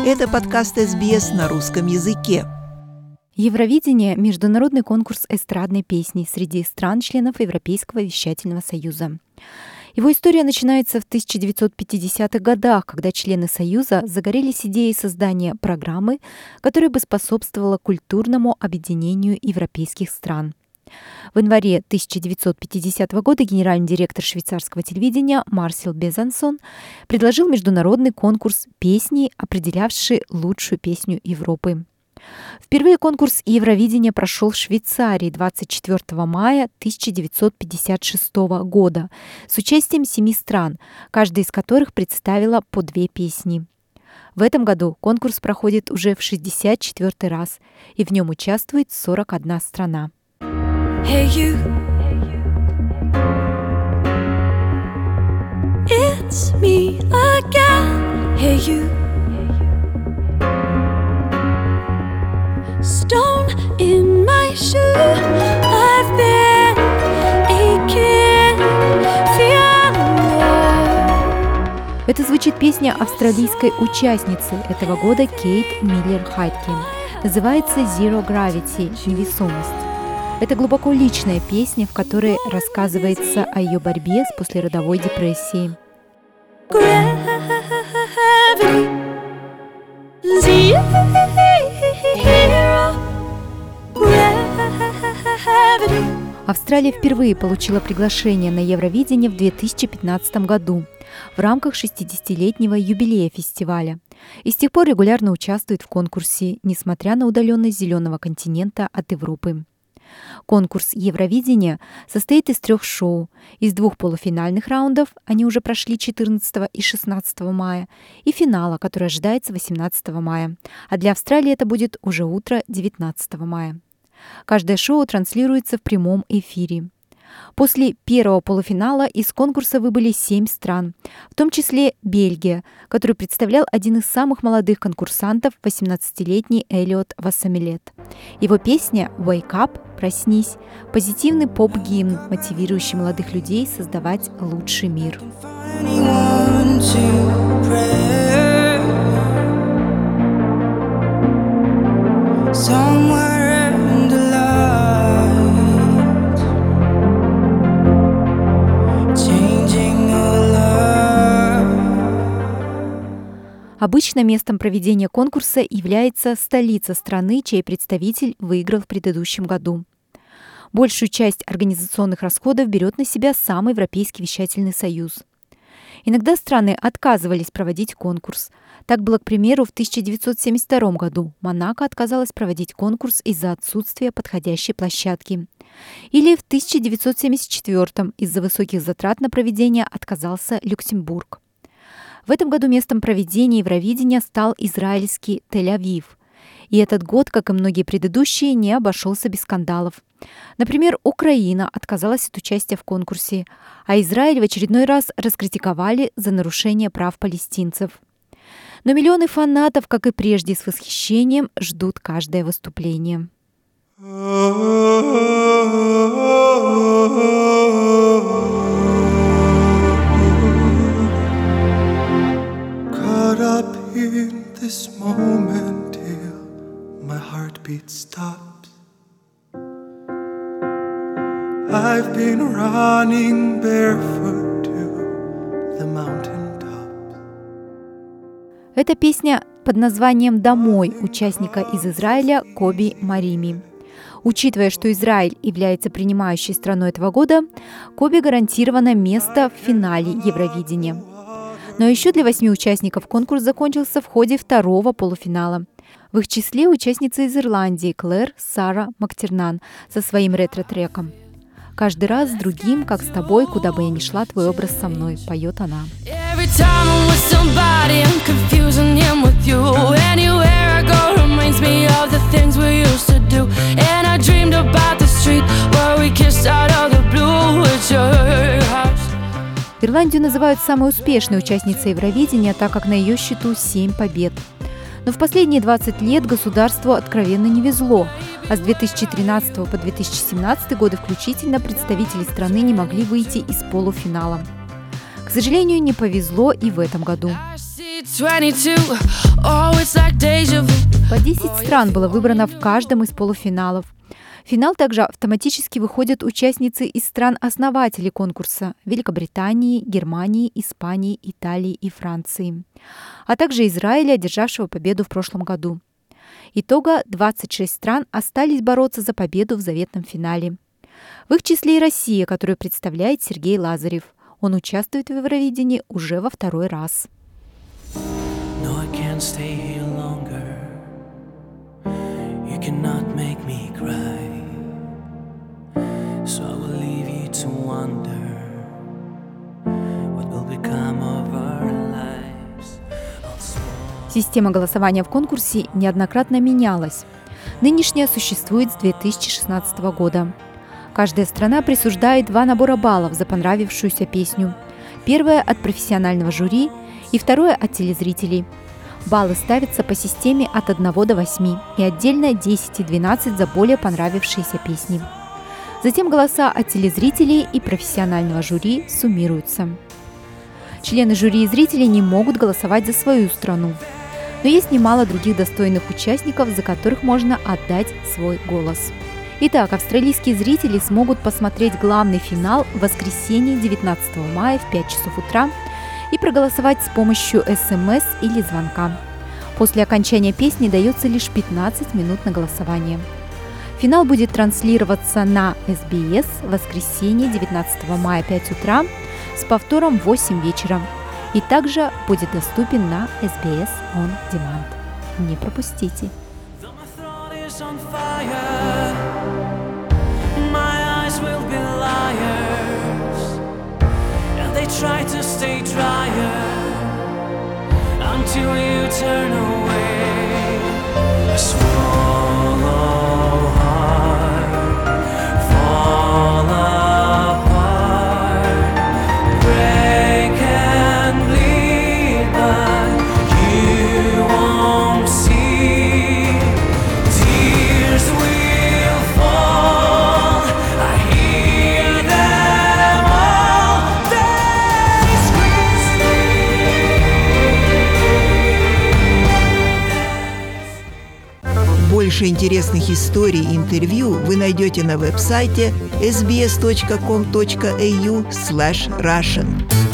Это подкаст СБС на русском языке. Евровидение – международный конкурс эстрадной песни среди стран-членов Европейского вещательного союза. Его история начинается в 1950-х годах, когда члены Союза загорелись идеей создания программы, которая бы способствовала культурному объединению европейских стран. В январе 1950 года генеральный директор швейцарского телевидения Марсель Безансон предложил международный конкурс песни, определявший лучшую песню Европы. Впервые конкурс Евровидения прошел в Швейцарии 24 мая 1956 года с участием 7 стран, каждая из которых представила по 2 песни. В этом году конкурс проходит уже в 64-й раз, и в нем участвует 41 страна. Hey you, it's me again. Hey you, stone in my shoe. I've been aching, feeling. Это звучит песня австралийской участницы этого года Кейт Миллер-Хайткин. Называется «Zero Gravity» – «Невесомость». Это глубоко личная песня, в которой рассказывается о ее борьбе с послеродовой депрессией. Австралия впервые получила приглашение на Евровидение в 2015 году в рамках 60-летнего юбилея фестиваля и с тех пор регулярно участвует в конкурсе, несмотря на удаленность зеленого континента от Европы. Конкурс Евровидения состоит из 3 шоу, из 2 полуфинальных раундов, они уже прошли 14 и 16 мая, и финала, который ожидается 18 мая, а для Австралии это будет уже утро 19 мая. Каждое шоу транслируется в прямом эфире. После первого полуфинала из конкурса выбыли 7 стран, в том числе Бельгия, которую представлял один из самых молодых конкурсантов, 18-летний Элиот Вассамилет. Его песня «Wake Up» – «Проснись» – позитивный поп-гимн, мотивирующий молодых людей создавать лучший мир. Обычно местом проведения конкурса является столица страны, чей представитель выиграл в предыдущем году. Большую часть организационных расходов берет на себя сам Европейский вещательный союз. Иногда страны отказывались проводить конкурс. Так было, к примеру, в 1972 году Монако отказалась проводить конкурс из-за отсутствия подходящей площадки. Или в 1974 из-за высоких затрат на проведение отказался Люксембург. В этом году местом проведения Евровидения стал израильский Тель-Авив. И этот год, как и многие предыдущие, не обошелся без скандалов. Например, Украина отказалась от участия в конкурсе, а Израиль в очередной раз раскритиковали за нарушение прав палестинцев. Но миллионы фанатов, как и прежде, с восхищением ждут каждое выступление. This moment till my heartbeat stops. I've been running barefoot to the mountain tops. Это песня под названием «Домой» участника из Израиля Коби Марими. Учитывая, что Израиль является принимающей страной этого года, Коби гарантировано место в финале Евровидения. Но еще для 8 участников конкурс закончился в ходе второго полуфинала. В их числе участница из Ирландии Клэр Сара Мактернан со своим ретро-треком. «Каждый раз с другим, как с тобой, куда бы я ни шла, твой образ со мной», поет она. Ирландию называют самой успешной участницей Евровидения, так как на ее счету 7 побед. Но в последние 20 лет государству откровенно не везло, а с 2013 по 2017 годы включительно представители страны не могли выйти из полуфинала. К сожалению, не повезло и в этом году. 22. Oh, it's like 10 стран было выбрано в каждом из полуфиналов. В финал также автоматически выходят участницы из стран-основателей конкурса – Великобритании, Германии, Испании, Италии и Франции, а также Израиля, одержавшего победу в прошлом году. Итога 26 стран остались бороться за победу в заветном финале. В их числе и Россия, которую представляет Сергей Лазарев. Он участвует в Евровидении уже во второй раз. No, I can't stay here longer. You cannot make me cry. So I will leave you to wonder what will become of our lives. Система голосования в конкурсе неоднократно менялась. Нынешняя существует с 2016 года. Каждая страна присуждает 2 набора баллов за понравившуюся песню. Первое от профессионального жюри и второе от телезрителей. Баллы ставятся по системе от 1 до 8 и отдельно 10 и 12 за более понравившиеся песни. Затем голоса от телезрителей и профессионального жюри суммируются. Члены жюри и зрители не могут голосовать за свою страну. Но есть немало других достойных участников, за которых можно отдать свой голос. Итак, австралийские зрители смогут посмотреть главный финал в воскресенье 19 мая в 5 часов утра и проголосовать с помощью СМС или звонка. После окончания песни дается лишь 15 минут на голосование. Финал будет транслироваться на SBS в воскресенье 19 мая 5 утра с повтором в 8 вечера и также будет доступен на SBS On Demand. Не пропустите! Try to stay drier until you turn away. Swallow hard, fall apart, break and bleed, but you won't see. Tears will fall. I hear them all. Больше интересных историй и интервью вы найдете на веб-сайте sbs.com.au/russian.